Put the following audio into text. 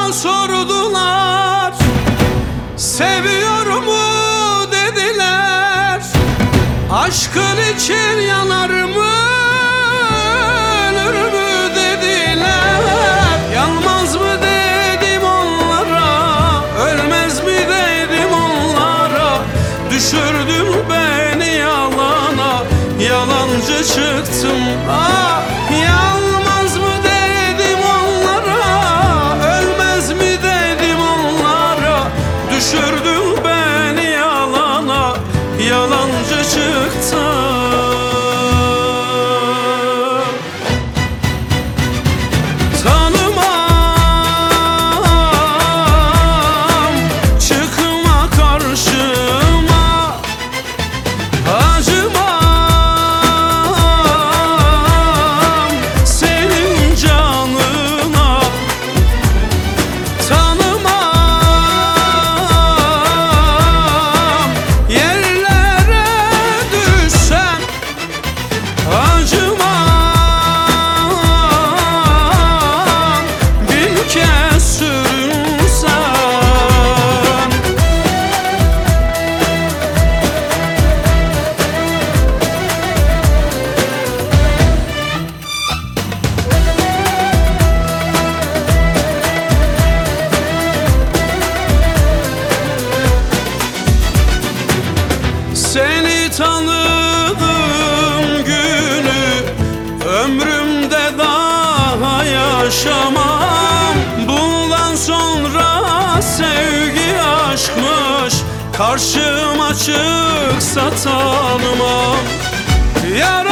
sordular, seviyor mu dediler. Aşkın için yanar mı, ölür mü dediler. Yanmaz mı dedim onlara, ölmez mi dedim onlara. Düşürdün beni yalana, yalancı çıktım. Ah, yanmaz mı dedim onlara, ölmez mi dedim onlara. Düşürdün beni yalana, yalancı çıktım. Seni tanıdığım günü ömrümde daha yaşamam. Bundan sonra sevgi aşkmış, karşıma çıksa tanımam.